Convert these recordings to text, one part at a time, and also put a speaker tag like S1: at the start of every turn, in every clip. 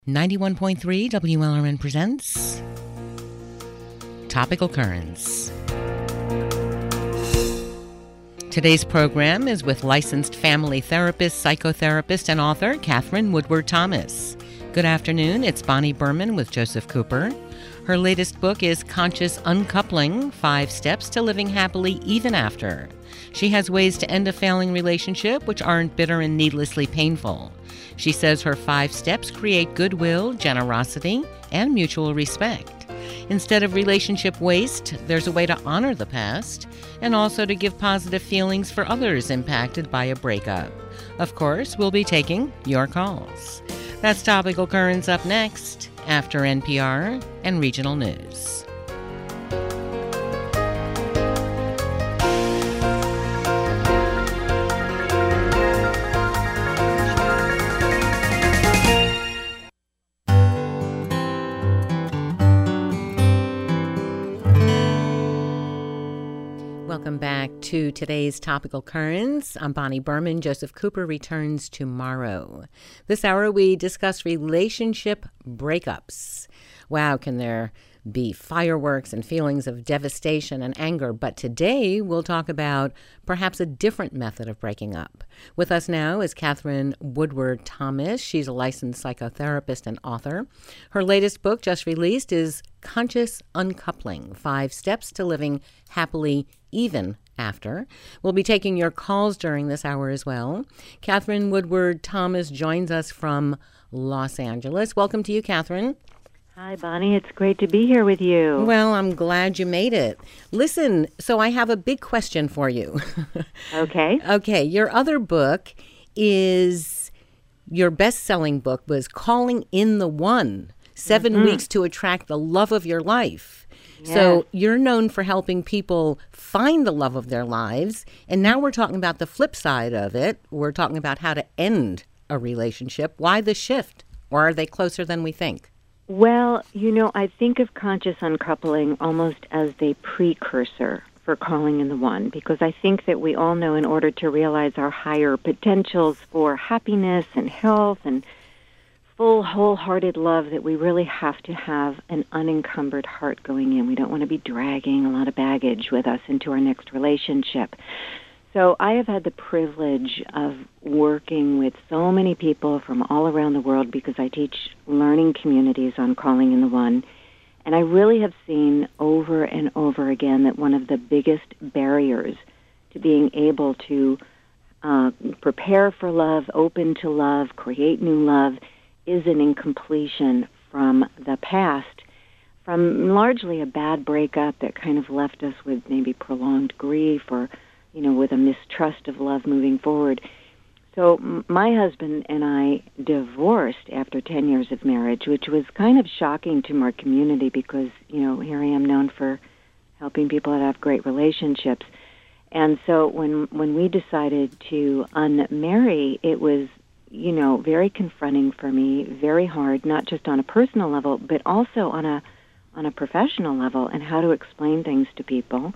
S1: 91.3 WLRN presents Topical Currents. Today's program is with licensed family therapist, psychotherapist, and author Katherine Woodward Thomas. Good afternoon, it's Bonnie Berman with Joseph Cooper. Her latest book is Conscious Uncoupling, 5 Steps to Living Happily Even After. She has ways to end a failing relationship which aren't bitter and needlessly painful. She says her 5 steps create goodwill, generosity, and mutual respect. Instead of relationship waste, there's a way to honor the past and also to give positive feelings for others impacted by a breakup. Of course, we'll be taking your calls. That's Topical Currents up next, after NPR and regional news. Welcome back to today's Topical Currents. I'm Bonnie Berman. Joseph Cooper returns tomorrow. This hour we discuss relationship breakups. Wow, can there be fireworks and feelings of devastation and anger? But today we'll talk about perhaps a different method of breaking up. With us now is Katherine Woodward Thomas. She's a licensed psychotherapist and author. Her latest book, just released, is Conscious Uncoupling, 5 Steps to Living Happily Even After. We'll be taking your calls during this hour as well. Katherine Woodward Thomas joins us from Los Angeles. Welcome to you, Katherine.
S2: Hi, Bonnie. It's great to be here with you.
S1: Well, I'm glad you made it. Listen, so I have a big question for you.
S2: Okay.
S1: Okay, your other book is, your best-selling book was Calling in the One, 7 Weeks to Attract the Love of Your Life. Yes. So you're known for helping people find the love of their lives, and now we're talking about the flip side of it. We're talking about how to end a relationship. Why the shift? Or are they closer than we think?
S2: Well, I think of conscious uncoupling almost as the precursor for calling in the one, because I think that we all know in order to realize our higher potentials for happiness and health and full, wholehearted love, that we really have to have an unencumbered heart going in. We don't want to be dragging a lot of baggage with us into our next relationship. So I have had the privilege of working with so many people from all around the world because I teach learning communities on calling in the one. And I really have seen over and over again that one of the biggest barriers to being able to prepare for love, open to love, create new love, is an incompletion from the past, from largely a bad breakup that kind of left us with maybe prolonged grief or with a mistrust of love moving forward. So my husband and I divorced after 10 years of marriage, which was kind of shocking to our community because, here I am known for helping people that have great relationships. And so when we decided to unmarry, it was, very confronting for me, very hard, not just on a personal level, but also on a professional level, and how to explain things to people.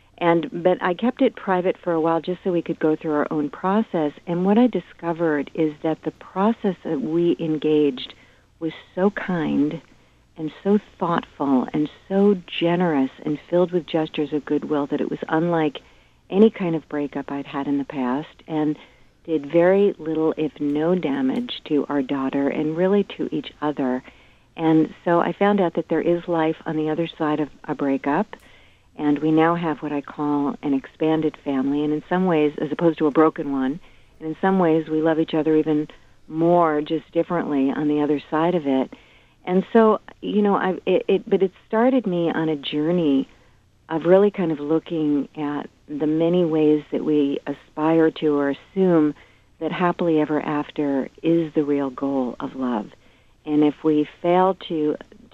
S2: But I kept it private for a while just so we could go through our own process. And what I discovered is that the process that we engaged was so kind and so thoughtful and so generous and filled with gestures of goodwill that it was unlike any kind of breakup I'd had in the past, and did very little, if no, damage to our daughter and really to each other. And so I found out that there is life on the other side of a breakup. And we now have what I call an expanded family, and in some ways, as opposed to a broken one, and in some ways we love each other even more, just differently on the other side of it. And so, but it started me on a journey of really kind of looking at the many ways that we aspire to or assume that happily ever after is the real goal of love. And if we fail to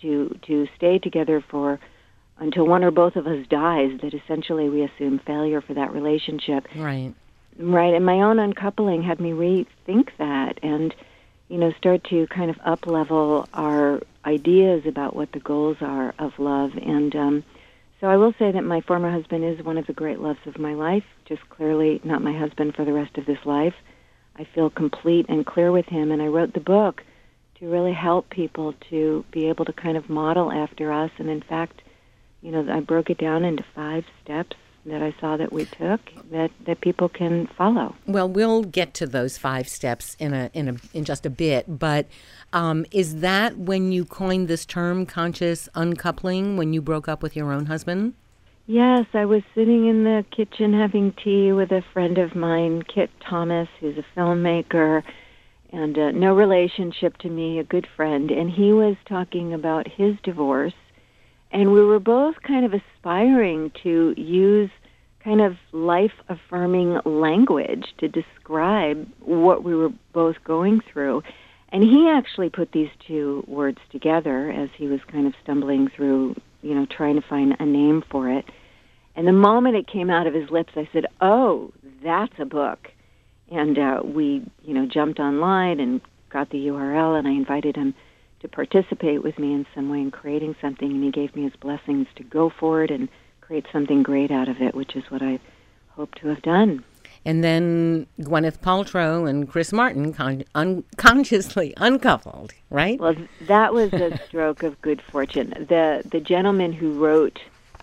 S2: stay together until one or both of us dies, that essentially we assume failure for that relationship.
S1: Right.
S2: And my own uncoupling had me rethink that and, start to kind of up-level our ideas about what the goals are of love. And so I will say that my former husband is one of the great loves of my life, just clearly not my husband for the rest of this life. I feel complete and clear with him, and I wrote the book really help people to be able to kind of model after us. And in fact, I broke it down into 5 steps that I saw that we took that people can follow.
S1: Well, we'll get to those 5 steps in just a bit, but is that when you coined this term, conscious uncoupling, when you broke up with your own husband?
S2: Yes, I was sitting in the kitchen having tea with a friend of mine, Kit Thomas, who's a filmmaker, and no relationship to me, a good friend, and he was talking about his divorce. And we were both kind of aspiring to use kind of life-affirming language to describe what we were both going through. And he actually put these 2 words together as he was kind of stumbling through, trying to find a name for it. And the moment it came out of his lips, I said, "Oh, that's a book." And we, jumped online and got the URL, and I invited him to participate with me in some way in creating something, and he gave me his blessings to go for it and create something great out of it, which is what I hope to have done.
S1: And then Gwyneth Paltrow and Chris Martin unconsciously uncoupled, right?
S2: Well, that was a stroke of good fortune. The gentleman who wrote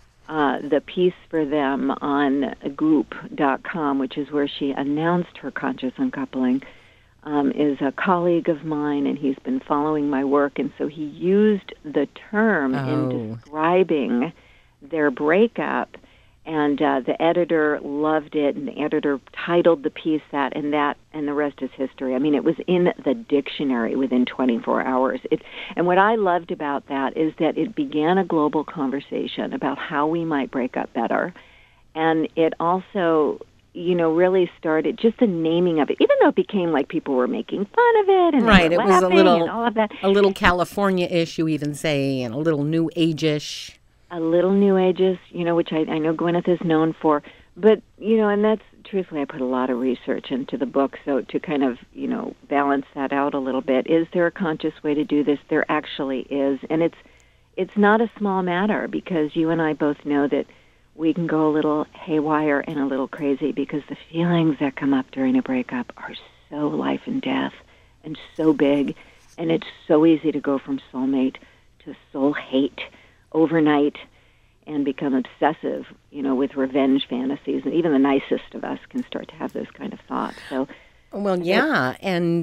S2: the piece for them on Goop.com, which is where she announced her conscious uncoupling, is a colleague of mine, and he's been following my work, and so he used the term in describing their breakup, and the editor loved it, and the editor titled the piece that, and the rest is history. I mean, it was in the dictionary within 24 hours. And what I loved about that is that it began a global conversation about how we might break up better, and it also really started just the naming of it, even though it became like people were making fun of it and
S1: right,
S2: they were
S1: it was
S2: and all of that.
S1: A little California-ish, you even say, and a little New Age-ish.
S2: A little New Ages, which I know Gwyneth is known for. But, and that's, truthfully, I put a lot of research into the book, so to kind of, balance that out a little bit. Is there a conscious way to do this? There actually is. And it's not a small matter, because you and I both know that we can go a little haywire and a little crazy, because the feelings that come up during a breakup are so life and death and so big, and it's so easy to go from soulmate to soul hate overnight and become obsessive, with revenge fantasies. And even the nicest of us can start to have those kind of thoughts. So,
S1: well, yeah,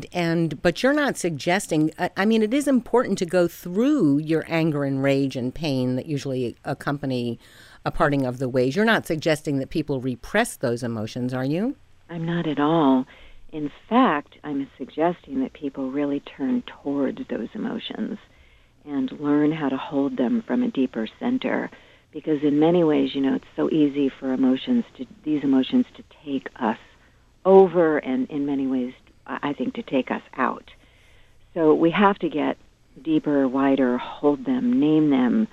S1: but you're not suggesting, I mean, it is important to go through your anger and rage and pain that usually accompany a parting of the ways. You're not suggesting that people repress those emotions, are you?
S2: I'm not at all. In fact, I'm suggesting that people really turn towards those emotions and learn how to hold them from a deeper center. Because in many ways, it's so easy for these emotions to take us over, and in many ways, I think, to take us out. So we have to get deeper, wider, hold them, name them,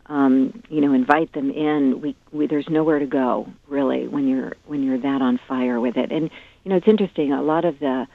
S2: invite them in. There's nowhere to go, really, when you're that on fire with it. And it's interesting. A lot of the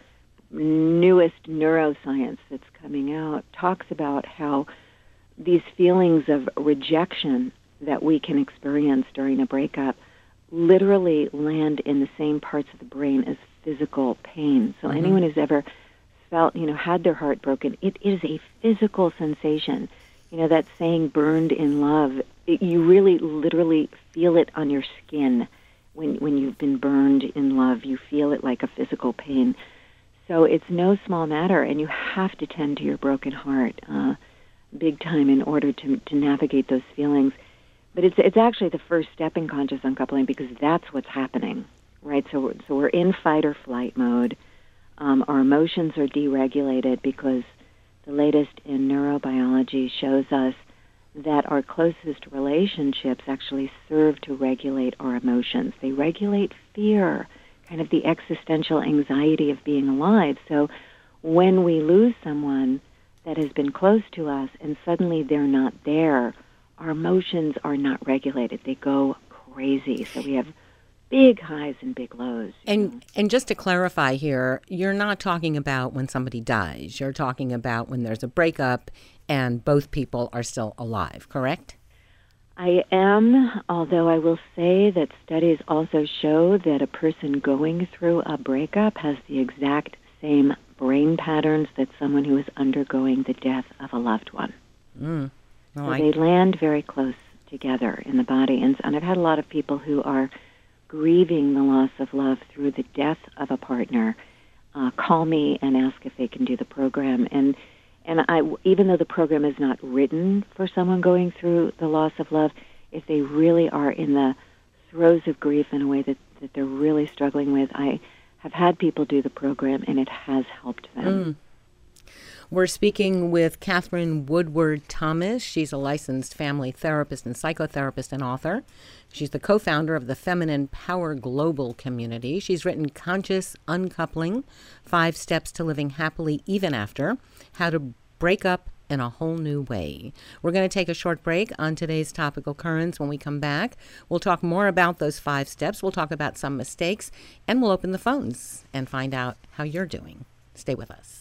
S2: newest neuroscience that's coming out talks about how these feelings of rejection that we can experience during a breakup literally land in the same parts of the brain as physical pain. So anyone who's ever felt, had their heart broken, it is a physical sensation. That saying, burned in love, you really literally feel it on your skin. When you've been burned in love, you feel it like a physical pain. So it's no small matter, and you have to tend to your broken heart big time in order to navigate those feelings. But it's actually the first step in conscious uncoupling, because that's what's happening, right? So we're in fight or flight mode. Our emotions are deregulated because the latest in neurobiology shows us that our closest relationships actually serve to regulate our emotions. They regulate fear, kind of the existential anxiety of being alive. So when we lose someone that has been close to us and suddenly they're not there, our emotions are not regulated. They go crazy. So we have big highs and big lows.
S1: And just to clarify here, you're not talking about when somebody dies. You're talking about when there's a breakup and both people are still alive, correct?
S2: I am, although I will say that studies also show that a person going through a breakup has the exact same brain patterns that someone who is undergoing the death of a loved one.
S1: Mm. Oh,
S2: So they land very close together in the body. And I've had a lot of people who are grieving the loss of love through the death of a partner call me and ask if they can do the program. And I, even though the program is not written for someone going through the loss of love, if they really are in the throes of grief in a way that they're really struggling with, I have had people do the program, and it has helped them.
S1: Mm. We're speaking with Catherine Woodward Thomas. She's a licensed family therapist and psychotherapist and author. She's the co-founder of the Feminine Power Global community. She's written Conscious Uncoupling, 5 Steps to Living Happily Even After, How to Break Up in a Whole New Way. We're going to take a short break on today's topical currents. When we come back, we'll talk more about those 5 steps. We'll talk about some mistakes, and we'll open the phones and find out how you're doing. Stay with us.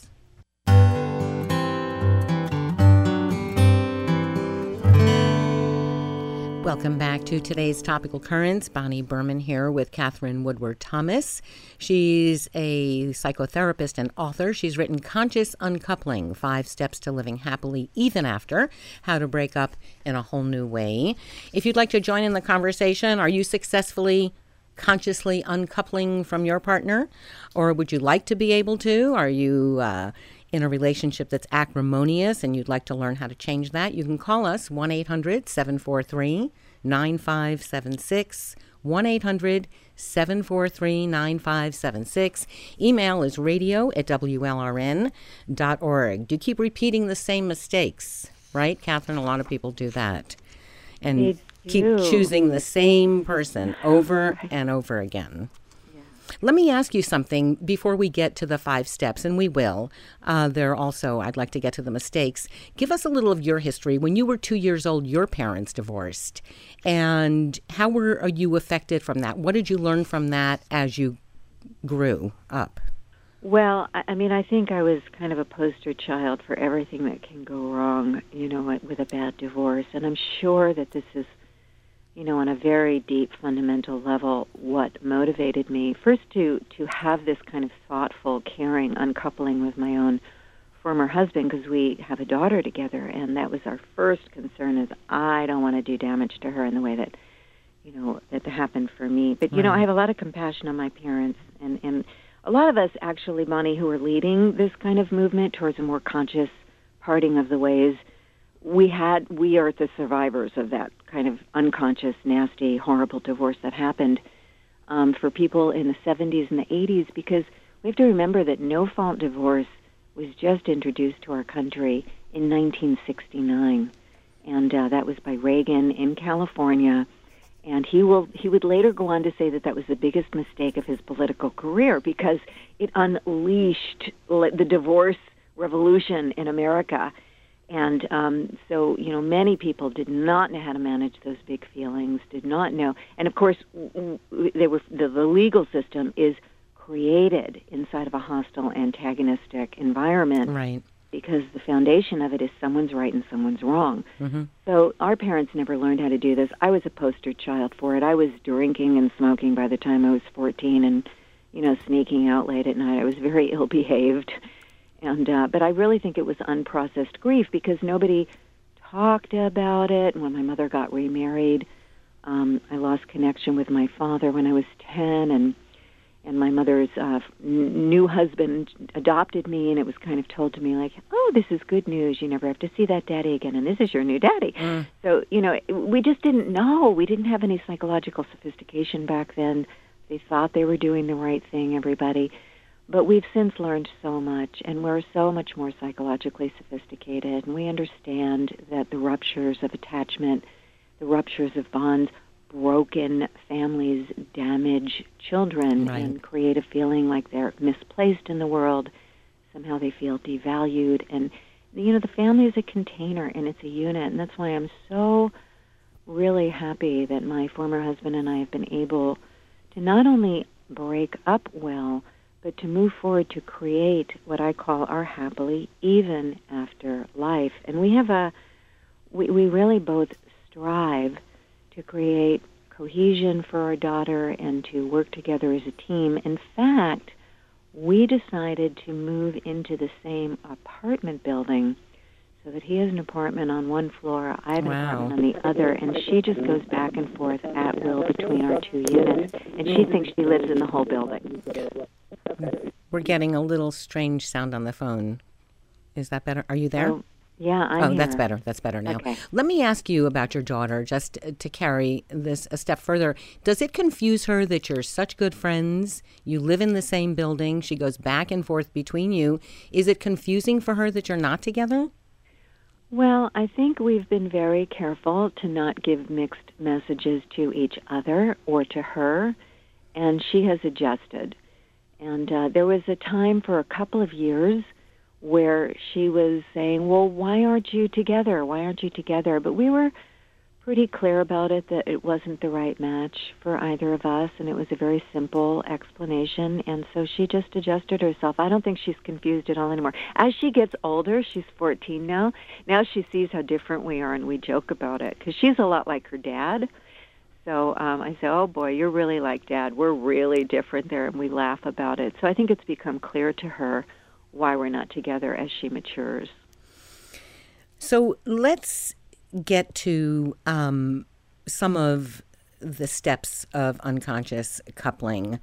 S1: Welcome back to today's Topical Currents. Bonnie Berman here with Catherine Woodward Thomas. She's a psychotherapist and author. She's written Conscious Uncoupling, 5 Steps to Living Happily Even After, How to Break Up in a Whole New Way. If you'd like to join in the conversation, are you successfully consciously uncoupling from your partner? Or would you like to be able to? Are you in a relationship that's acrimonious and you'd like to learn how to change that? You can call us 1-800-743-9576, 1-800-743-9576. Email is radio@WLRN.org. Do you keep repeating the same mistakes, right, Catherine? A lot of people do that. And keep choosing the same person over and over again. Let me ask you something before we get to the 5 steps, and we will. I'd like to get to the mistakes. Give us a little of your history. When you were 2 years old, your parents divorced. And how were you affected from that? What did you learn from that as you grew up?
S2: Well, I think I was kind of a poster child for everything that can go wrong, with a bad divorce. And I'm sure that this is, on a very deep, fundamental level, what motivated me first to have this kind of thoughtful, caring uncoupling with my own former husband, because we have a daughter together, and that was our first concern, is I don't want to do damage to her in the way that, that happened for me. But,
S1: Right.
S2: I have a lot of compassion on my parents, and a lot of us actually, Bonnie, who are leading this kind of movement towards a more conscious parting of the ways, we are the survivors of that kind of unconscious, nasty, horrible divorce that happened for people in the 70s and the 80s, because we have to remember that no-fault divorce was just introduced to our country in 1969, and that was by Reagan in California. And he would later go on to say that was the biggest mistake of his political career, because it unleashed the divorce revolution in America. And so, many people did not know how to manage those big feelings, did not know. And, of course, the legal system is created inside of a hostile, antagonistic environment.
S1: Right.
S2: Because the foundation of it is someone's right and someone's wrong.
S1: Mm-hmm.
S2: So our parents never learned how to do this. I was a poster child for it. I was drinking and smoking by the time I was 14 and, sneaking out late at night. I was very ill-behaved. And but I really think it was unprocessed grief because nobody talked about it. When my mother got remarried, I lost connection with my father when I was 10, and my mother's new husband adopted me, and it was kind of told to me like, oh, this is good news. You never have to see that daddy again, and this is your new daddy. So, we just didn't know. We didn't have any psychological sophistication back then. They thought they were doing the right thing, everybody. But we've since learned so much, and we're so much more psychologically sophisticated, and we understand that the ruptures of attachment, the ruptures of bonds, broken families damage children
S1: Right.
S2: and create a feeling like they're misplaced in the world. Somehow they feel devalued. And, the family is a container, and it's a unit, and that's why I'm so really happy that my former husband and I have been able to not only break up well, but to move forward to create what I call our happily even after life. And we have we really both strive to create cohesion for our daughter and to work together as a team. In fact, we decided to move into the same apartment building so that he has an apartment on one floor, I have an apartment on the other, and she just goes back and forth at will between our two units, and she thinks she lives in the whole building.
S1: We're getting a little strange sound on the phone. Is that better? Are you there?
S2: Yeah, I'm here.
S1: That's better. That's better now.
S2: Okay.
S1: Let me ask you about your daughter, just to carry this a step further. Does it confuse her that you're such good friends? You live in the same building. She goes back and forth between you. Is it confusing for her that you're not together?
S2: Well, I think we've been very careful to not give mixed messages to each other or to her, and she has adjusted. And there was a time for a couple of years where she was saying, well, why aren't you together? Why aren't you together? But we were pretty clear about it, that it wasn't the right match for either of us, and it was a very simple explanation, and so she just adjusted herself. I don't think she's confused at all anymore. As she gets older, she's 14 now, she sees how different we are, and we joke about it, because she's a lot like her dad. So I say, oh, boy, you're really like Dad. We're really different there, and we laugh about it. So I think it's become clear to her why we're not together as she matures.
S1: So let's get to some of the steps of unconscious coupling.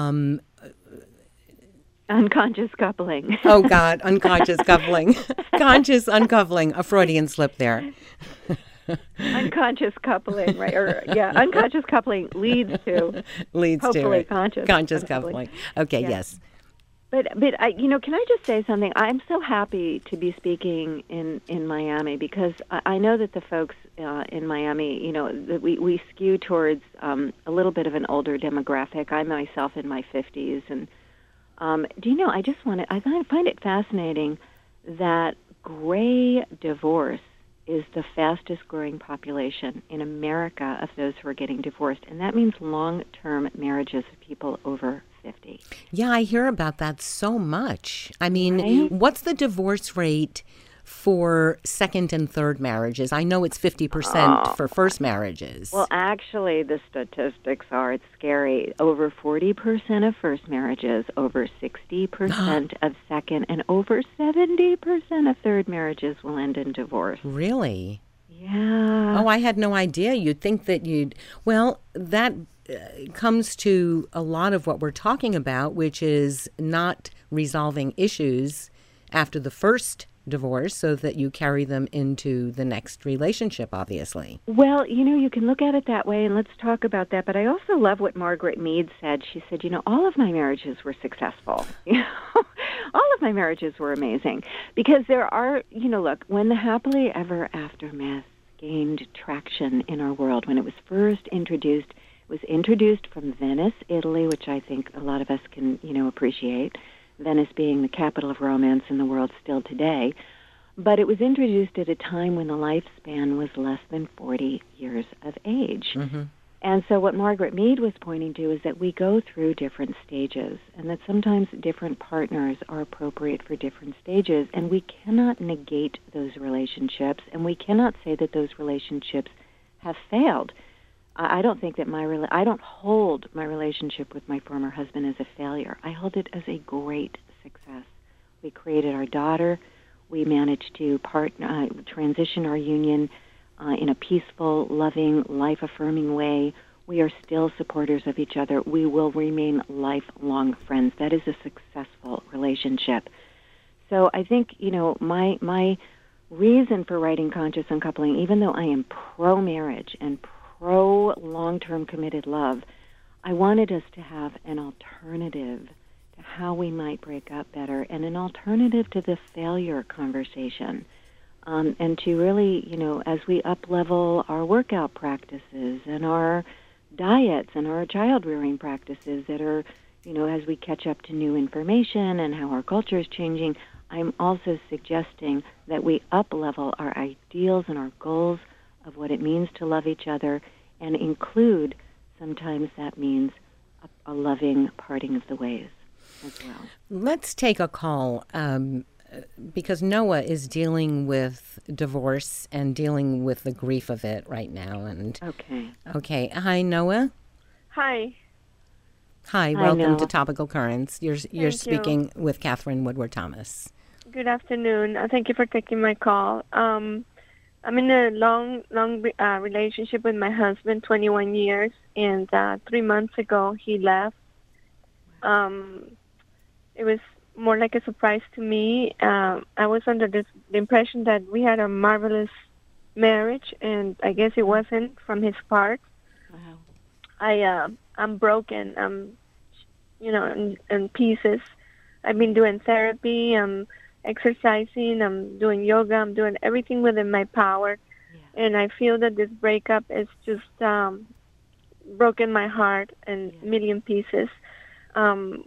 S2: Unconscious coupling.
S1: Oh, God, unconscious coupling. Conscious uncoupling, a Freudian slip there.
S2: Unconscious coupling, right? Unconscious coupling leads to hopefully conscious
S1: coupling. Okay, yes.
S2: But can I just say something? I'm so happy to be speaking in Miami, because I know that the folks in Miami, that we skew towards a little bit of an older demographic. I'm myself in my 50s, and I find it fascinating that gray divorce is the fastest growing population in America of those who are getting divorced, and that means long-term marriages of people over 50.
S1: Yeah, I hear about that so much. I mean,
S2: right?
S1: What's the divorce rate for second and third marriages? I know it's 50% for first marriages.
S2: Well, actually, the statistics are, it's scary. Over 40% of first marriages, over 60% of second, and over 70% of third marriages will end in divorce.
S1: Really?
S2: Yeah.
S1: Oh, I had no idea. You'd think that that comes to a lot of what we're talking about, which is not resolving issues after the first divorce so that you carry them into the next relationship, obviously.
S2: Well, you can look at it that way, and let's talk about that. But I also love what Margaret Mead said. She said, all of my marriages were successful. All of my marriages were amazing. Because there are, look, when the happily ever after myth gained traction in our world, when it was first introduced, it was introduced from Venice, Italy, which I think a lot of us can, appreciate. Venice being the capital of romance in the world still today. But it was introduced at a time when the lifespan was less than 40 years of age.
S1: Mm-hmm.
S2: And so what Margaret Mead was pointing to is that we go through different stages, and that sometimes different partners are appropriate for different stages, and we cannot negate those relationships, and we cannot say that those relationships have failed. I don't think that I don't hold my relationship with my former husband as a failure. I hold it as a great success. We created our daughter. We managed to transition our union in a peaceful, loving, life-affirming way. We are still supporters of each other. We will remain lifelong friends. That is a successful relationship. So I think, my reason for writing Conscious Uncoupling, even though I am pro-marriage and pro-long-term committed love, I wanted us to have an alternative to how we might break up better, and an alternative to the failure conversation. And to really, as we up-level our workout practices and our diets and our child-rearing practices that are, as we catch up to new information and how our culture is changing, I'm also suggesting that we up-level our ideals and our goals of what it means to love each other, and include, sometimes that means a loving parting of the ways as well.
S1: Let's take a call because Noah is dealing with divorce and dealing with the grief of it right now. And
S2: Okay.
S1: Okay. Hi, Noah.
S3: Hi.
S1: Hi,
S2: Hi,
S1: welcome to
S2: Noah.
S1: Topical Currents. You're
S3: Thank you.
S1: speaking with Catherine Woodward Thomas.
S3: Good afternoon. Thank you for taking my call. I'm in a long relationship with my husband, 21 years, and 3 months ago he left. It was more like a surprise to me. I was under the impression that we had a marvelous marriage, and I guess it wasn't from his part.
S2: Wow.
S3: I'm broken. In pieces. I've been doing therapy. I'm exercising. I'm doing yoga. I'm doing everything within my power, and I feel that this breakup is just broken my heart in million pieces. Um,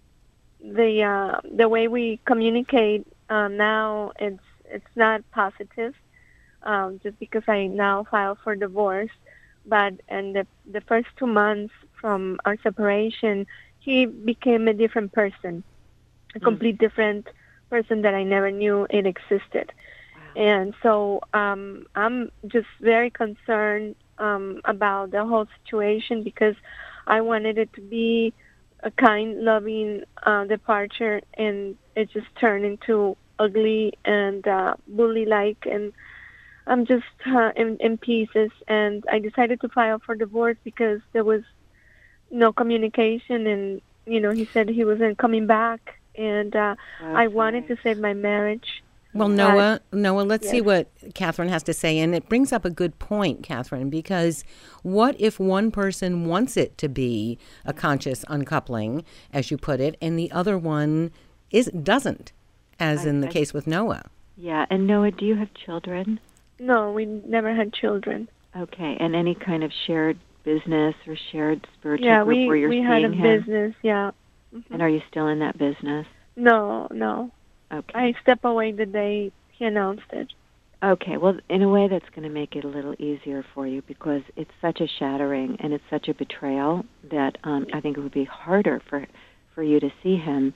S3: the way we communicate now, it's not positive. Just because I now filed for divorce, but in the first 2 months from our separation, he became a different person, a complete different person that I never knew it existed. Wow. And so I'm just very concerned about the whole situation because I wanted it to be a kind, loving departure, and it just turned into ugly and bully-like, and I'm just in pieces. And I decided to file for divorce because there was no communication, and he said he wasn't coming back, and I wanted to save my marriage.
S1: Well, Noah, let's see
S3: Yes.
S1: what Catherine has to say. And it brings up a good point, Catherine, because what if one person wants it to be a conscious uncoupling, as you put it, and the other one doesn't, as in the case with Noah?
S2: Yeah, and Noah, do you have children?
S3: No, we never had children.
S2: Okay, and any kind of shared business or shared spiritual
S3: Yeah,
S2: group where you're
S3: we
S2: seeing
S3: had a
S2: him?
S3: business, yeah.
S2: And are you still in that business?
S3: No.
S2: Okay.
S3: I step away the day he announced it.
S2: Okay, well, in a way that's going to make it a little easier for you because it's such a shattering and it's such a betrayal that I think it would be harder for you to see him.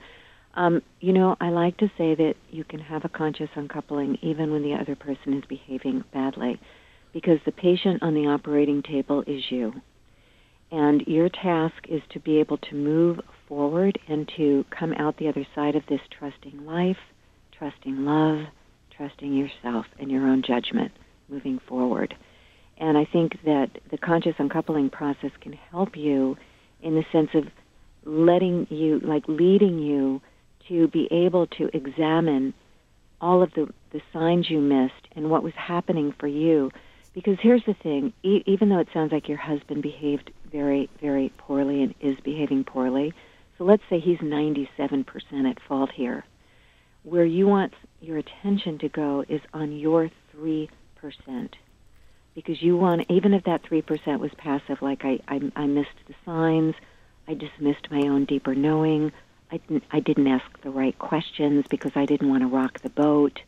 S2: I like to say that you can have a conscious uncoupling even when the other person is behaving badly because the patient on the operating table is you. And your task is to be able to move forward and to come out the other side of this trusting life, trusting love, trusting yourself and your own judgment moving forward. And I think that the conscious uncoupling process can help you in the sense of leading you to be able to examine all of the signs you missed and what was happening for you. Because here's the thing, even though it sounds like your husband behaved very, very poorly and is behaving poorly, so let's say he's 97% at fault here. Where you want your attention to go is on your 3%. Because you want, even if that 3% was passive, like I missed the signs, I dismissed my own deeper knowing, I didn't ask the right questions because I didn't want to rock the boat.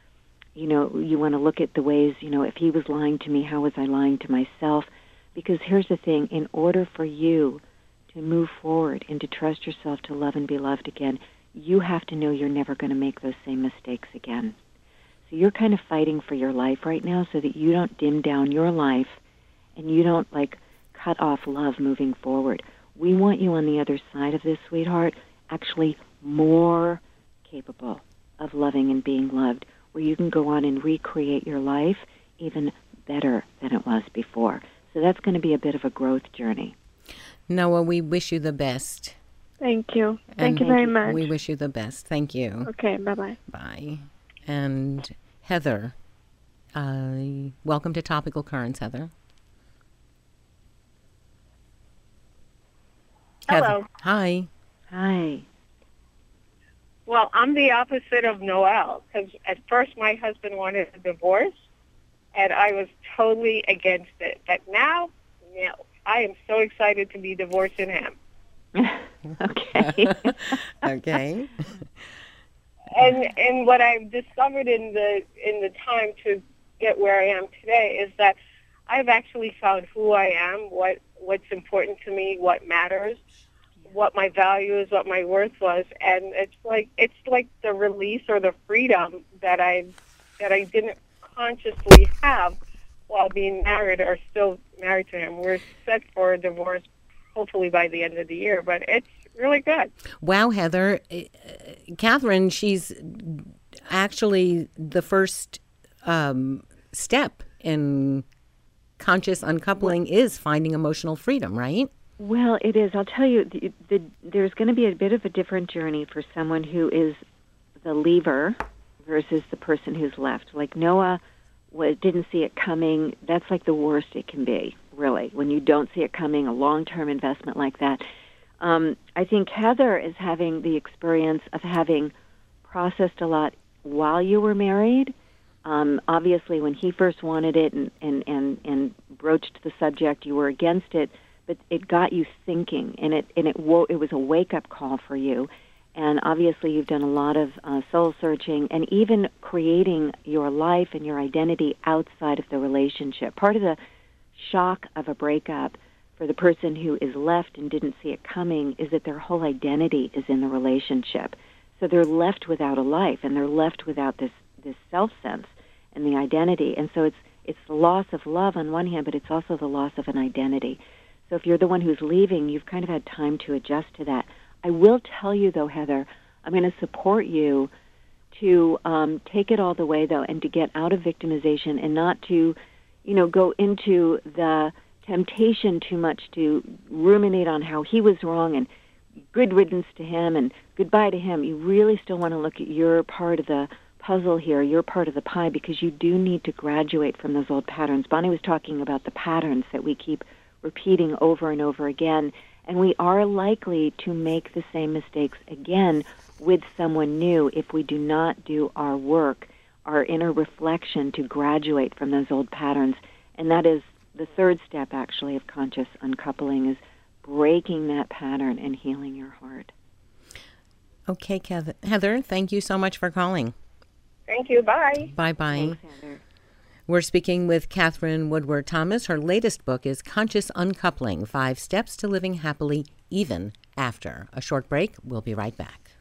S2: You want to look at the ways, if he was lying to me, how was I lying to myself? Because here's the thing, in order for you to move forward and to trust yourself to love and be loved again, you have to know you're never going to make those same mistakes again. So you're kind of fighting for your life right now so that you don't dim down your life and you don't, cut off love moving forward. We want you on the other side of this, sweetheart, actually more capable of loving and being loved, where you can go on and recreate your life even better than it was before. So that's going to be a bit of a growth journey.
S1: Noah, we wish you the best.
S3: Thank you. Thank you very much.
S1: We wish you the best. Thank you.
S3: Okay, bye-bye.
S1: Bye. And Heather, welcome to Topical Currents, Heather.
S4: Hello.
S1: Heather. Hi.
S2: Hi.
S4: Well, I'm the opposite of Noel because at first my husband wanted a divorce, and I was totally against it. But now, no, I am so excited to be divorcing him.
S2: Okay.
S1: Okay.
S4: And what I've discovered in the time to get where I am today is that I've actually found who I am, what's important to me, what matters, what my value is, what my worth was, and it's like the release or the freedom that I didn't consciously have while being married or still married to him. We're set for a divorce hopefully by the end of the year. But it's really good.
S1: Wow, Heather. Catherine, she's actually the first step in conscious uncoupling is finding emotional freedom, right?
S2: Well, it is. I'll tell you, there's going to be a bit of a different journey for someone who is the leaver versus the person who's left. Like Noah didn't see it coming. That's like the worst it can be, really, when you don't see it coming, a long-term investment like that. I think Heather is having the experience of having processed a lot while you were married. Obviously, when he first wanted it and broached the subject, you were against it, but it got you thinking, and it was a wake-up call for you. And obviously, you've done a lot of soul searching and even creating your life and your identity outside of the relationship. Part of the shock of a breakup for the person who is left and didn't see it coming is that their whole identity is in the relationship. So they're left without a life, and they're left without this self-sense and the identity. And so it's the loss of love on one hand, but it's also the loss of an identity. So if you're the one who's leaving, you've kind of had time to adjust to that. I will tell you, though, Heather, I'm going to support you to take it all the way, though, and to get out of victimization and not to, go into the temptation too much to ruminate on how he was wrong and good riddance to him and goodbye to him. You really still want to look at your part of the puzzle here, your part of the pie, because you do need to graduate from those old patterns. Bonnie was talking about the patterns that we keep repeating over and over again, and we are likely to make the same mistakes again with someone new if we do not do our work, our inner reflection to graduate from those old patterns. And that is the third step, actually, of conscious uncoupling, is breaking that pattern and healing your heart.
S1: Okay, Heather, thank you so much for calling.
S4: Thank you. Bye.
S1: Bye-bye.
S2: Thanks, Heather.
S1: We're speaking with Catherine Woodward Thomas. Her latest book is Conscious Uncoupling, 5 Steps to Living Happily Even After. A short break. We'll be right back.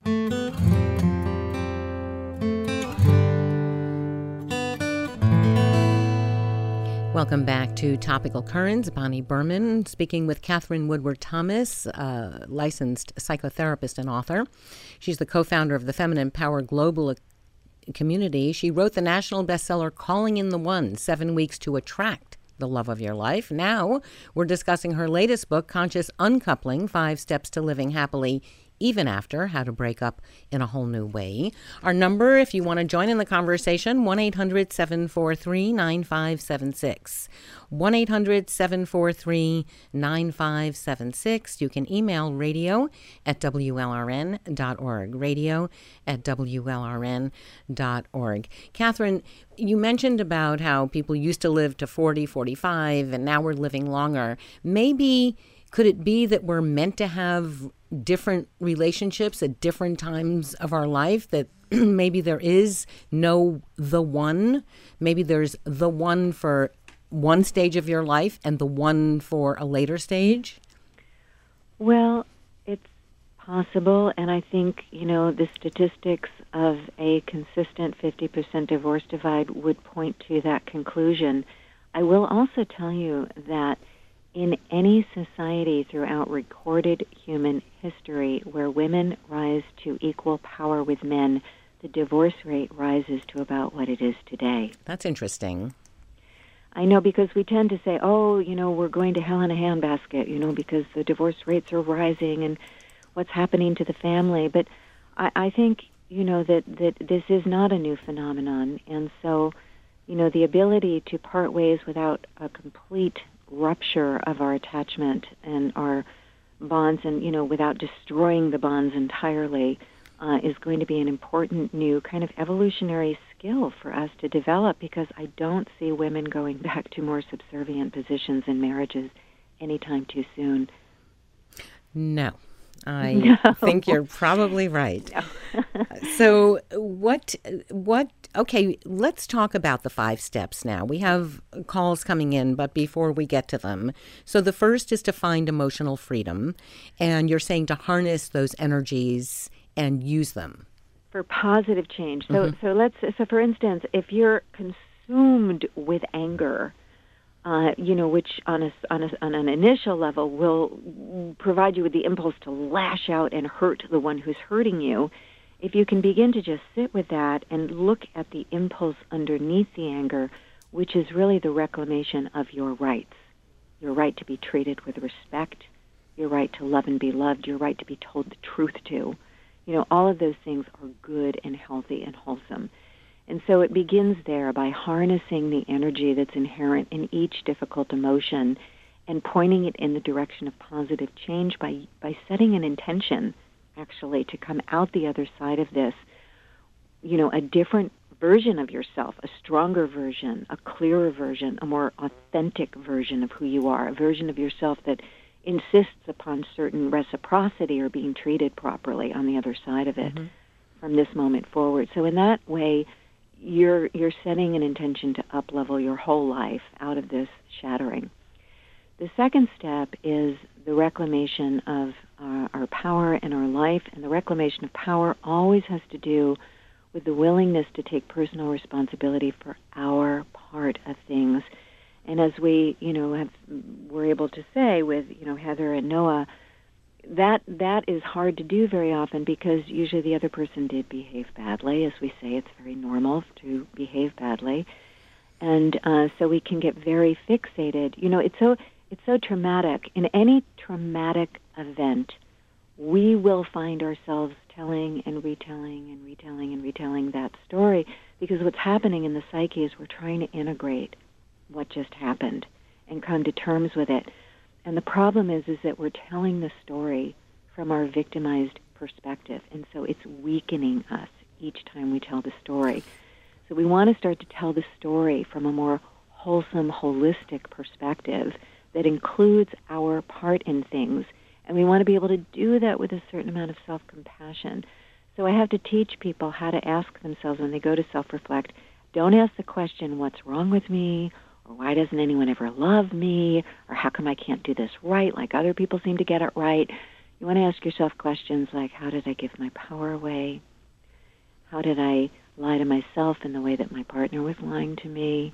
S1: Welcome back to Topical Currents. Bonnie Berman speaking with Catherine Woodward Thomas, licensed psychotherapist and author. She's the co-founder of the Feminine Power Global Community. She wrote the national bestseller Calling in the One, 7 Weeks to Attract the Love of Your Life. Now we're discussing her latest book, Conscious Uncoupling, 5 Steps to Living Happily Even After, How to Break Up in a Whole New Way. Our number, if you want to join in the conversation, 1-800-743-9576. 1-800-743-9576. You can email radio@WLRN.org, radio@WLRN.org. Catherine, you mentioned about how people used to live to 40, 45, and now we're living longer. Maybe could it be that we're meant to have different relationships at different times of our life, that maybe there is no the one? Maybe there's the one for one stage of your life and the one for a later stage?
S2: Well, it's possible, and I think, the statistics of a consistent 50% divorce divide would point to that conclusion. I will also tell you that in any society throughout recorded human history where women rise to equal power with men, the divorce rate rises to about what it is today.
S1: That's interesting.
S2: I know, because we tend to say, we're going to hell in a handbasket, because the divorce rates are rising and what's happening to the family. But I think, that this is not a new phenomenon. And so, the ability to part ways without a complete rupture of our attachment and our bonds and, without destroying the bonds entirely is going to be an important new kind of evolutionary skill for us to develop, because I don't see women going back to more subservient positions in marriages anytime too soon.
S1: No. I think you're probably right.
S2: No.
S1: So okay, let's talk about the 5 steps now. We have calls coming in, but before we get to them. So the first is to find emotional freedom, and you're saying to harness those energies and use them
S2: for positive change. So for instance, if you're consumed with anger, which on an initial level will provide you with the impulse to lash out and hurt the one who's hurting you. If you can begin to just sit with that and look at the impulse underneath the anger, which is really the reclamation of your rights, your right to be treated with respect, your right to love and be loved, your right to be told the truth to. All of those things are good and healthy and wholesome. And so it begins there by harnessing the energy that's inherent in each difficult emotion and pointing it in the direction of positive change by setting an intention, actually, to come out the other side of this, a different version of yourself, a stronger version, a clearer version, a more authentic version of who you are, a version of yourself that insists upon certain reciprocity or being treated properly on the other side of it from this moment forward. So in that way, you're setting an intention to up-level your whole life out of this shattering. The second step is the reclamation of our power in our life, and the reclamation of power always has to do with the willingness to take personal responsibility for our part of things. And as we, were able to say with, Heather and Noah, that is hard to do very often because usually the other person did behave badly. As we say, it's very normal to behave badly. And so we can get very fixated. It's so traumatic. In any traumatic event, we will find ourselves telling and retelling and retelling and retelling that story because what's happening in the psyche is we're trying to integrate what just happened and come to terms with it. And the problem is that we're telling the story from our victimized perspective, and so it's weakening us each time we tell the story. So we want to start to tell the story from a more wholesome, holistic perspective that includes our part in things, and we want to be able to do that with a certain amount of self-compassion. So I have to teach people how to ask themselves when they go to self-reflect, don't ask the question, what's wrong with me? Or why doesn't anyone ever love me? Or how come I can't do this right like other people seem to get it right? You want to ask yourself questions like, how did I give my power away? How did I lie to myself in the way that my partner was lying to me?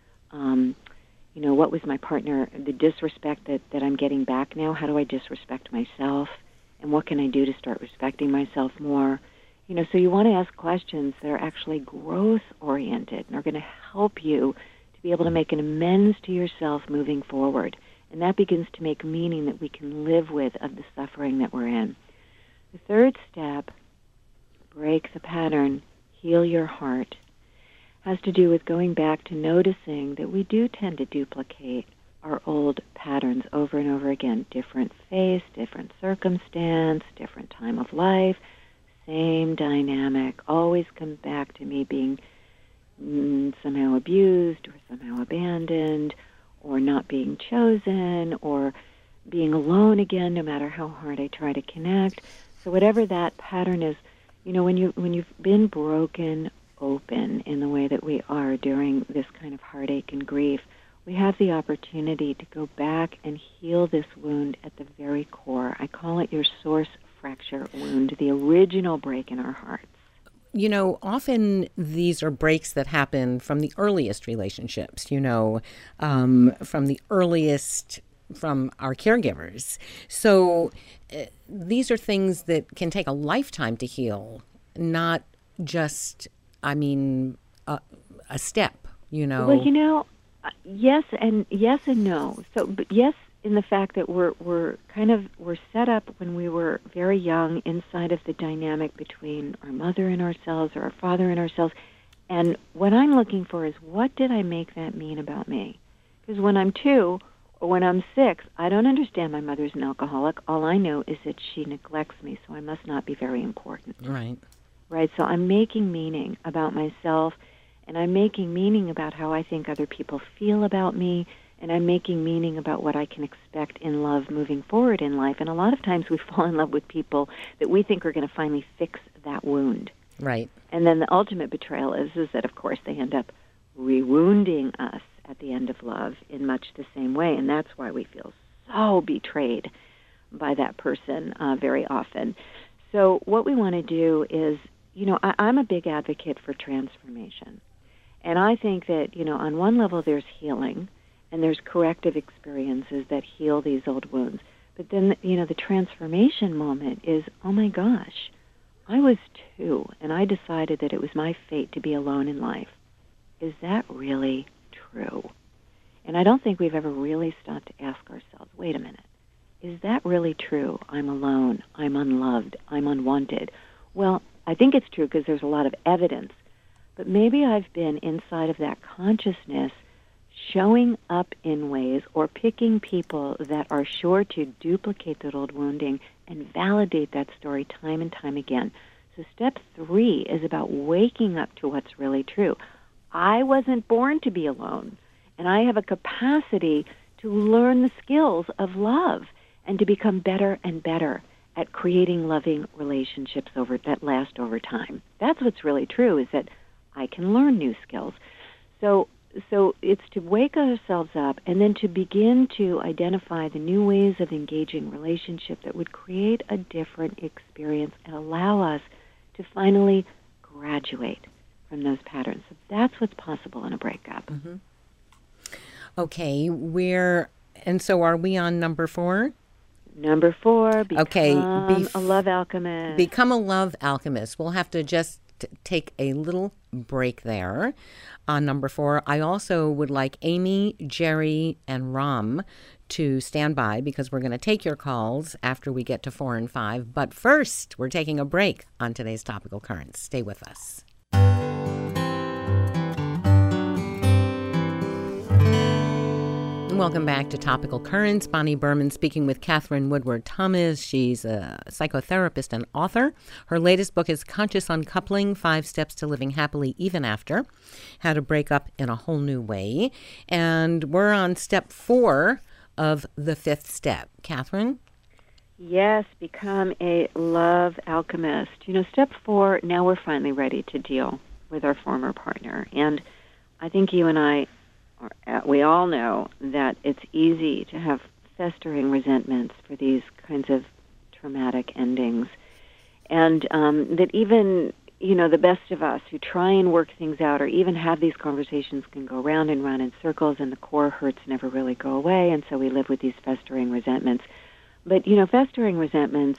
S2: What was my partner, the disrespect that I'm getting back now? How do I disrespect myself? And what can I do to start respecting myself more? So you want to ask questions that are actually growth-oriented and are going to help you be able to make an amends to yourself moving forward. And that begins to make meaning that we can live with of the suffering that we're in. The third step, break the pattern, heal your heart, has to do with going back to noticing that we do tend to duplicate our old patterns over and over again. Different face, different circumstance, different time of life, same dynamic, always come back to me being somehow abused or somehow abandoned or not being chosen or being alone again no matter how hard I try to connect. So whatever that pattern is, when you've been broken open in the way that we are during this kind of heartache and grief, we have the opportunity to go back and heal this wound at the very core. I call it your source fracture wound, the original break in our hearts.
S1: Often these are breaks that happen from the earliest relationships, from our caregivers. So these are things that can take a lifetime to heal, not just, a step,
S2: Well, yes and no. So, but yes, in the fact that we're set up when we were very young inside of the dynamic between our mother and ourselves or our father and ourselves. And what I'm looking for is, what did I make that mean about me? Because when I'm 2 or when I'm 6, I don't understand my mother's an alcoholic. All I know is that she neglects me, so I must not be very important. Right? So I'm making meaning about myself, and I'm making meaning about how I think other people feel about me, and I'm making meaning about what I can expect in love moving forward in life. And a lot of times we fall in love with people that we think are going to finally fix that wound.
S1: Right.
S2: And then the ultimate betrayal is that, of course, they end up re-wounding us at the end of love in much the same way. And that's why we feel so betrayed by that person very often. So what we want to do is, I'm a big advocate for transformation. And I think that, on one level there's healing, and there's corrective experiences that heal these old wounds. But then, the transformation moment is, oh my gosh, I was 2, and I decided that it was my fate to be alone in life. Is that really true? And I don't think we've ever really stopped to ask ourselves, wait a minute, is that really true? I'm alone, I'm unloved, I'm unwanted. Well, I think it's true because there's a lot of evidence. But maybe I've been inside of that consciousness showing up in ways or picking people that are sure to duplicate that old wounding and validate that story time and time again. So step 3 is about waking up to what's really true. I wasn't born to be alone, and I have a capacity to learn the skills of love and to become better and better at creating loving relationships that last over time. That's what's really true, is that I can learn new skills. So it's to wake ourselves up and then to begin to identify the new ways of engaging relationship that would create a different experience and allow us to finally graduate from those patterns. So that's what's possible in a breakup.
S1: Mm-hmm. Okay, so are we on number 4?
S2: Number 4, become a love alchemist.
S1: Become a love alchemist. We'll have to just take a little break there on number 4. I also would like Amy, Jerry, and Ram to stand by because we're going to take your calls after we get to 4 and 5. But first, we're taking a break on today's Topical Currents. Stay with us. Welcome back to Topical Currents. Bonnie Berman speaking with Catherine Woodward Thomas. She's a psychotherapist and author. Her latest book is Conscious Uncoupling, 5 Steps to Living Happily Even After, How to Break Up in a Whole New Way. And we're on step 4 of the 5th step. Catherine?
S2: Yes, become a love alchemist. Step 4, now we're finally ready to deal with our former partner. And I think you and I, we all know that it's easy to have festering resentments for these kinds of traumatic endings. And that even, the best of us who try and work things out or even have these conversations can go round and round in circles, and the core hurts never really go away, and so we live with these festering resentments. But, festering resentments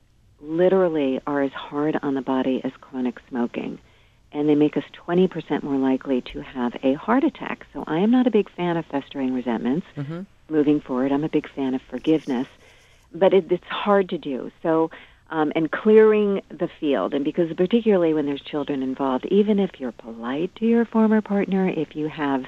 S2: literally are as hard on the body as chronic smoking. And they make us 20% more likely to have a heart attack. So I am not a big fan of festering resentments. Mm-hmm. Moving forward, I'm a big fan of forgiveness. But it's hard to do. So, and clearing the field, and because particularly when there's children involved, even if you're polite to your former partner, if you have,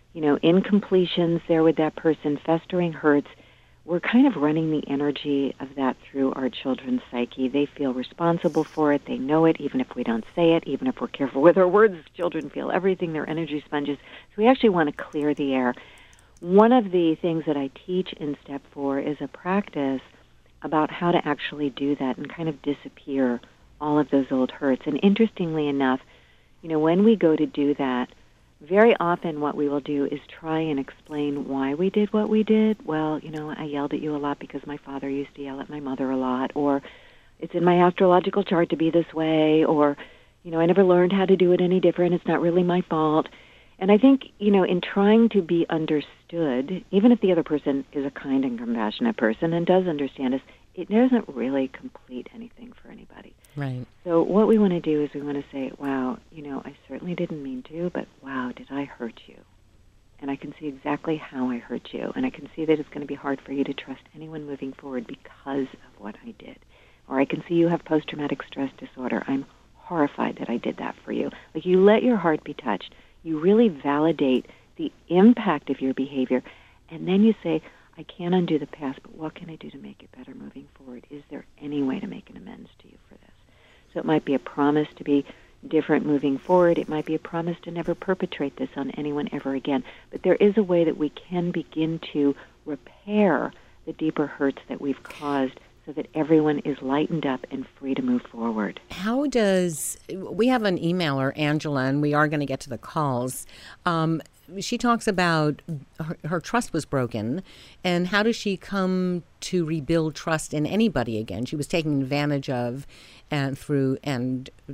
S2: incompletions there with that person, festering hurts, we're kind of running the energy of that through our children's psyche. They feel responsible for it. They know it, even if we don't say it, even if we're careful with our words. Children feel everything. They're energy sponges. So we actually want to clear the air. One of the things that I teach in Step 4 is a practice about how to actually do that and kind of disappear all of those old hurts. And interestingly enough, when we go to do that, very often what we will do is try and explain why we did what we did. Well, I yelled at you a lot because my father used to yell at my mother a lot, or it's in my astrological chart to be this way, or, I never learned how to do it any different. It's not really my fault. And I think, in trying to be understood, even if the other person is a kind and compassionate person and does understand us, it doesn't really complete anything for anybody.
S1: Right.
S2: So what we want to do is we want to say, wow, I certainly didn't mean to, but wow, did I hurt you? And I can see exactly how I hurt you. And I can see that it's going to be hard for you to trust anyone moving forward because of what I did. Or I can see you have post-traumatic stress disorder. I'm horrified that I did that for you. Like, you let your heart be touched. You really validate the impact of your behavior. And then you say, I can't undo the past, but what can I do to make it better moving forward? Is there any way to make an amends to you for this? So it might be a promise to be different moving forward. It might be a promise to never perpetrate this on anyone ever again. But there is a way that we can begin to repair the deeper hurts that we've caused so that everyone is lightened up and free to move forward.
S1: We have an emailer, Angela, and we are going to get to the calls. She talks about her trust was broken, and how does she come to rebuild trust in anybody again? She was taken advantage of and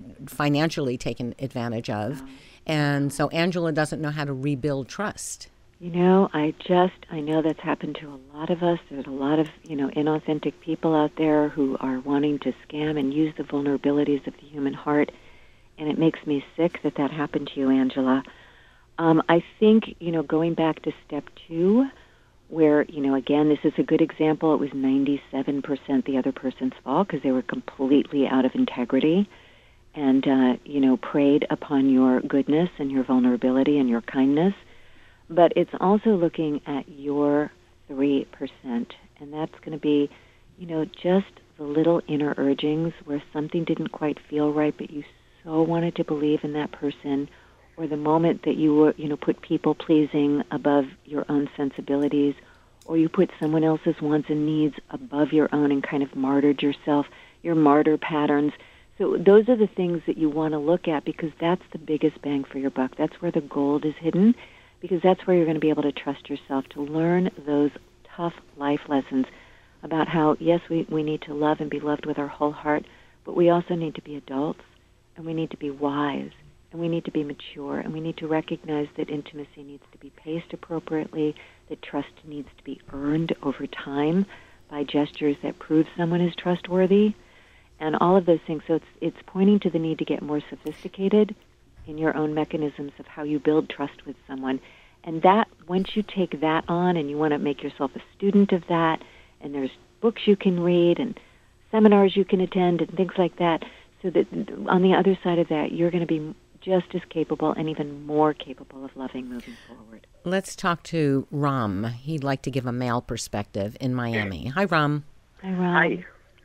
S1: financially taken advantage of. And so Angela doesn't know how to rebuild trust.
S2: I know that's happened to a lot of us. There's a lot of, inauthentic people out there who are wanting to scam and use the vulnerabilities of the human heart. And it makes me sick that that happened to you, Angela. I think, going back to step 2, where, again, this is a good example. It was 97% the other person's fault because they were completely out of integrity and, preyed upon your goodness and your vulnerability and your kindness. But it's also looking at your 3%, and that's going to be, just the little inner urgings where something didn't quite feel right, but you so wanted to believe in that person, or the moment that you were, put people-pleasing above your own sensibilities, or you put someone else's wants and needs above your own and kind of martyred yourself, your martyr patterns. So those are the things that you want to look at because that's the biggest bang for your buck. That's where the gold is hidden, because that's where you're going to be able to trust yourself to learn those tough life lessons about how, yes, we need to love and be loved with our whole heart, but we also need to be adults, and we need to be wise, and we need to be mature, and we need to recognize that intimacy needs to be paced appropriately, that trust needs to be earned over time by gestures that prove someone is trustworthy, and all of those things. So it's pointing to the need to get more sophisticated in your own mechanisms of how you build trust with someone. And that, once you take that on and you want to make yourself a student of that, and there's books you can read and seminars you can attend and things like that, so that on the other side of that, you're going to be just as capable and even more capable of loving moving forward.
S1: Let's talk to Ram. He'd like to give a male perspective in Miami. Hi, Ram.
S2: Hi, Ram.
S5: Hi.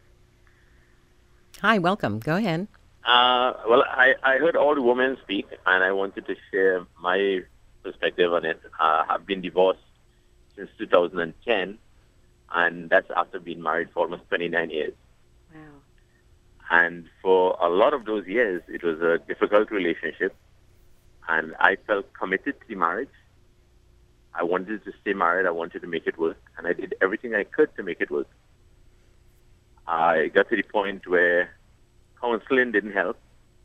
S1: Hi, welcome. Go ahead.
S5: I heard all the women speak, and I wanted to share my perspective on it. I've been divorced since 2010, and that's after being married for almost 29 years.
S2: Wow.
S5: And for a lot of those years, it was a difficult relationship, and I felt committed to the marriage. I wanted to stay married. I wanted to make it work, and I did everything I could to make it work. I got to the point where counseling didn't help.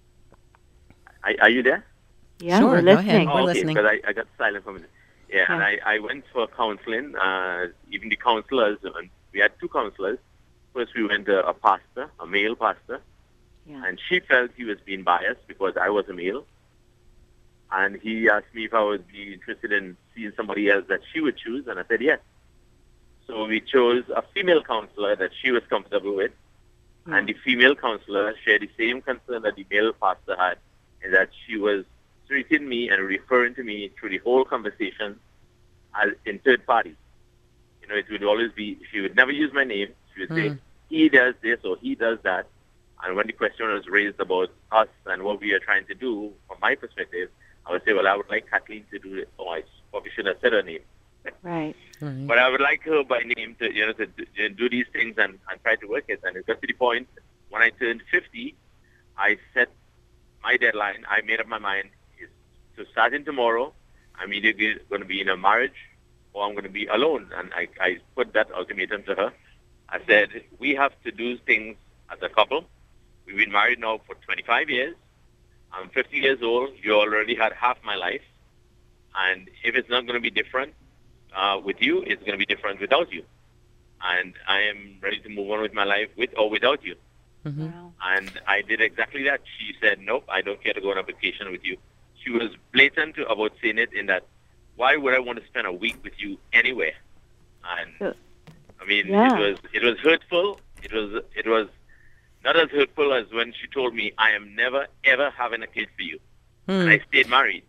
S5: Are you there?
S2: Yeah,
S1: sure,
S2: we're
S1: go
S2: listening.
S1: ahead. We're listening.
S5: Because I got silent for a minute. Yeah, and I went for counseling. Even the counselors, and we had 2 counselors. First, we went to a pastor, a male pastor, and she felt he was being biased because I was a male. And he asked me if I would be interested in seeing somebody else that she would choose, and I said yes. So we chose a female counselor that she was comfortable with, and the female counselor shared the same concern that the male pastor had, in that she was treating me and referring to me through the whole conversation as in third party. It would always be, she would never use my name. She would say, he does this or he does that. And when the question was raised about us and what we are trying to do, from my perspective, I would say, well, I would like Kathleen to do it. Oh, I probably shouldn't have said her name.
S2: Right.
S5: But I would like her by name to, to do these things and try to work it. And it got to the point, when I turned 50, I set my deadline. I made up my mind, is to starting tomorrow, I'm either going to be in a marriage or I'm going to be alone. And I put that ultimatum to her. I said, we have to do things as a couple. We've been married now for 25 years. I'm 50 years old. You already had half my life. And if it's not going to be different with you, it's going to be different without you. And I am ready to move on with my life with or without you.
S2: Wow.
S5: And I did exactly that. She said, nope, I don't care to go on a vacation with you. She was blatant about saying it in that, why would I want to spend a week with you anywhere? And I mean, it was hurtful. It was not as hurtful as when she told me, I am never, ever having a kid for you. And I stayed married.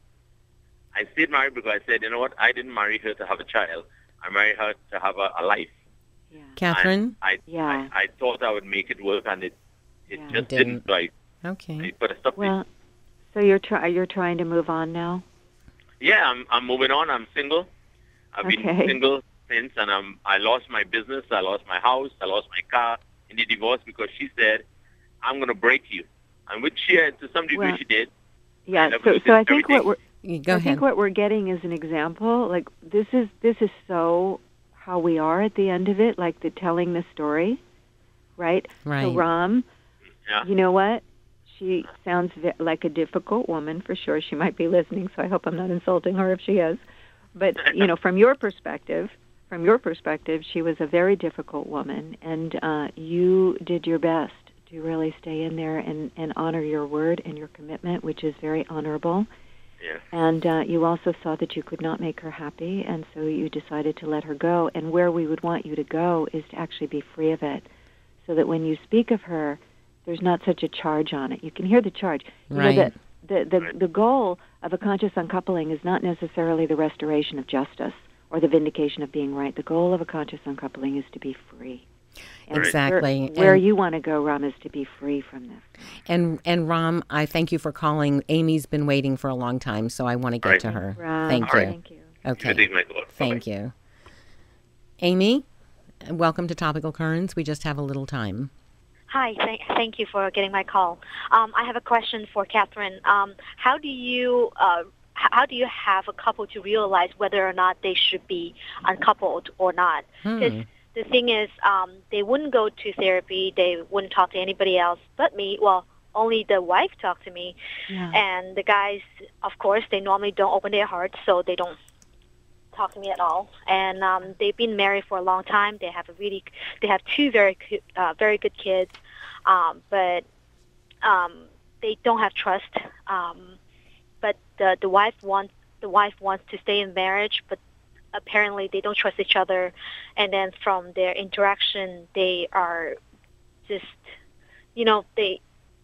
S5: I stayed married because I said, you know what, I didn't marry her to have a child. I married her to have a life.
S2: Yeah.
S1: Catherine?
S5: I thought I would make it work, and it just didn't. Like,
S1: okay.
S5: I put a stop to it.
S2: Well, so you're trying to move on now?
S5: Yeah, I'm moving on. I'm single. I've been single since, and I lost my business. I lost my house. I lost my car in the divorce because she said, I'm going to break you. And which she, to some degree, she did.
S2: Yeah, so I think
S1: everything.
S2: What we're getting is an example. Like, this is so how we are at the end of it, like telling the story, right?
S1: Right.
S2: So Ram, you know what? She sounds like a difficult woman for sure. She might be listening, so I hope I'm not insulting her if she is. But, you know, from your perspective, she was a very difficult woman, and you did your best to really stay in there and honor your word and your commitment, which is very honorable.
S5: Yes.
S2: And you also saw that you could not make her happy, and so you decided to let her go. And where we would want you to go is to actually be free of it, so that when you speak of her, there's not such a charge on it. You can hear the charge.
S1: Right.
S2: You know, the goal of a conscious uncoupling is not necessarily the restoration of justice or the vindication of being right. The goal of a conscious uncoupling is to be free. And
S1: Exactly.
S2: Where you want to go, Ram, is to be free from this.
S1: And Ram, I thank you for calling. Amy's been waiting for a long time, so I want to get to her.
S2: Ram,
S1: Thank you.
S2: Thank you.
S1: Okay. Thank you. Amy, welcome to Topical Currents. We just have a little time.
S6: Hi, thank you for getting my call. I have a question for Catherine. How do you have a couple to realize whether or not they should be uncoupled or not? Because the thing is, they wouldn't go to therapy. They wouldn't talk to anybody else but me. Well, only the wife talked to me. Yeah. And the guys, of course, they normally don't open their hearts, so they don't talk to me at all. And they've been married for a long time. They have two very good kids, but they don't have trust. But the wife wants to stay in marriage, but apparently they don't trust each other. And then from their interaction, they are just, you know, they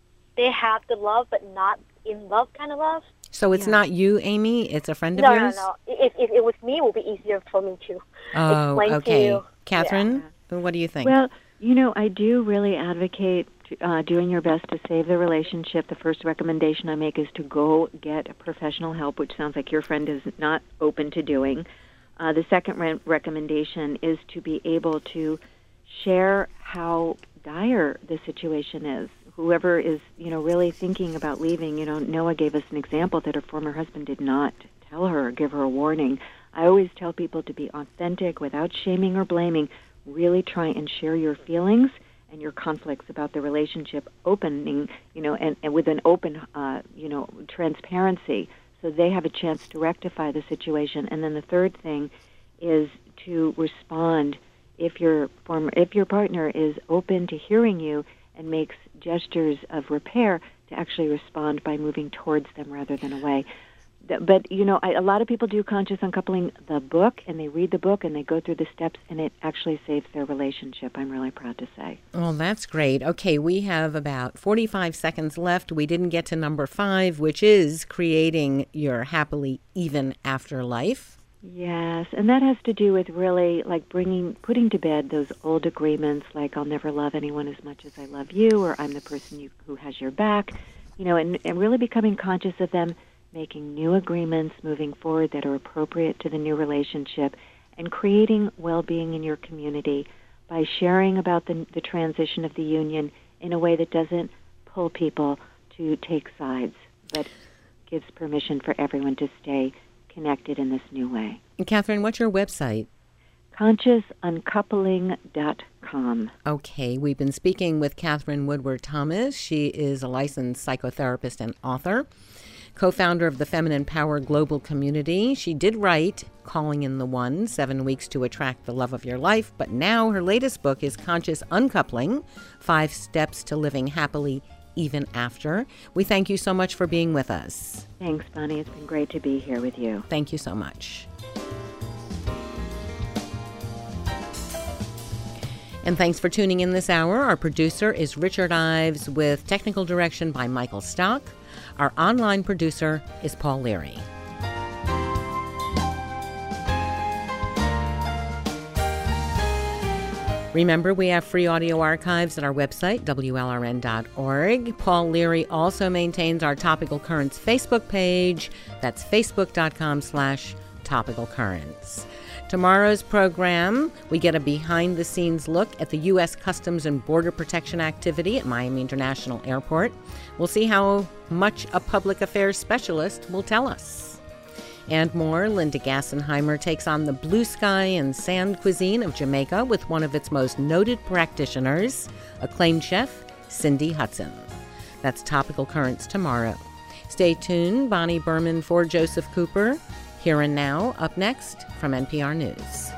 S6: have the love, but not in love kind of love.
S1: So it's not you, Amy? It's a friend of yours?
S6: No. If it was me, it would be easier for me to explain to you.
S1: Catherine, what do you think?
S2: Well, you know, I do really advocate doing your best to save the relationship. The first recommendation I make is to go get professional help, which sounds like your friend is not open to doing. The second recommendation is to be able to share how dire the situation is. Whoever is, you know, really thinking about leaving, you know, Noah gave us an example that her former husband did not tell her or give her a warning. I always tell people to be authentic without shaming or blaming. Really try and share your feelings and your conflicts about the relationship opening, you know, and with an open, you know, transparency, so they have a chance to rectify the situation. And then the third thing is to respond if your partner is open to hearing you and makes gestures of repair, to actually respond by moving towards them rather than away. But, you know, a lot of people do conscious uncoupling the book, and they read the book, and they go through the steps, and it actually saves their relationship, I'm really proud to say.
S1: Well, that's great. Okay, we have about 45 seconds left. We didn't get to number 5, which is creating your happily even after life.
S2: Yes, and that has to do with really like putting to bed those old agreements like I'll never love anyone as much as I love you, or I'm the person who has your back, you know, and really becoming conscious of them, making new agreements moving forward that are appropriate to the new relationship, and creating well-being in your community by sharing about the transition of the union in a way that doesn't pull people to take sides, but gives permission for everyone to stay connected in this new way.
S1: And Catherine, what's your website?
S2: ConsciousUncoupling.com.
S1: Okay, we've been speaking with Catherine Woodward Thomas. She is a licensed psychotherapist and author, co-founder of the Feminine Power Global Community. She did write Calling in the One, 7 Weeks to Attract the Love of Your Life, but now her latest book is Conscious Uncoupling, 5 Steps to Living Happily Even After. We thank you so much for being with us.
S2: Thanks, Bonnie. It's been great to be here with you.
S1: Thank you so much. And thanks for tuning in this hour. Our producer is Richard Ives with technical direction by Michael Stock. Our online producer is Paul Leary. Remember, we have free audio archives at our website, WLRN.org. Paul Leary also maintains our Topical Currents Facebook page. That's facebook.com/Topical Currents. Tomorrow's program, we get a behind-the-scenes look at the U.S. Customs and Border Protection activity at Miami International Airport. We'll see how much a public affairs specialist will tell us. And more, Linda Gassenheimer takes on the blue sky and sand cuisine of Jamaica with one of its most noted practitioners, acclaimed chef Cindy Hudson. That's Topical Currents tomorrow. Stay tuned. Bonnie Berman for Joseph Cooper. Here and Now, up next from NPR News.